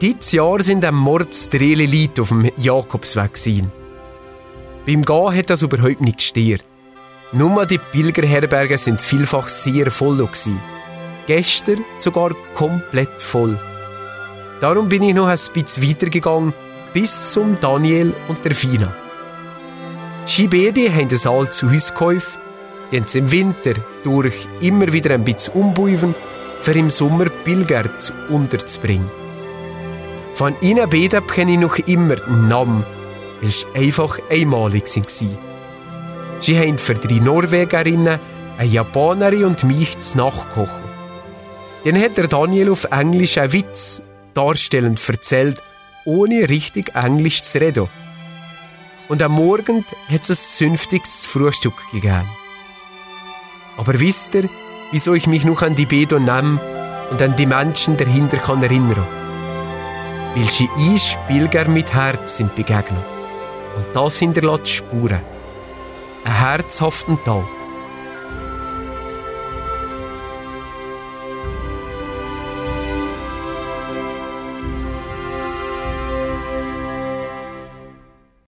Dieses Jahr sind am Mords drei Leute auf dem Jakobsweg gewesen. Beim Gehen hat das überhaupt nicht gestört. Nur die Pilgerherbergen sind vielfach sehr voll gewesen. Gestern sogar komplett voll. Darum bin ich noch ein bisschen weitergegangen, bis zum Daniel und der Fina. Sie beide haben ein altes Haus gekauft, die haben es im Winter durch immer wieder ein bisschen umbauen, für im Sommer Pilger unterzubringen. Von ihnen beiden kenne ich noch immer den Namen, weil sie einfach einmalig waren. Sie haben für 3 Norwegerinnen, eine Japanerin und mich zu Nacht gekocht. Dann hat der Daniel auf Englisch einen Witz darstellend erzählt, ohne richtig Englisch zu reden. Und am Morgen hat es ein zünftiges Frühstück gegeben. Aber wisst ihr, wieso ich mich noch an die beiden nehme und an die Menschen dahinter kann erinnern? Weil sie uns Pilger mit Herz sind begegnet. Und das hinterlässt Spuren. Einen herzhaften Tag.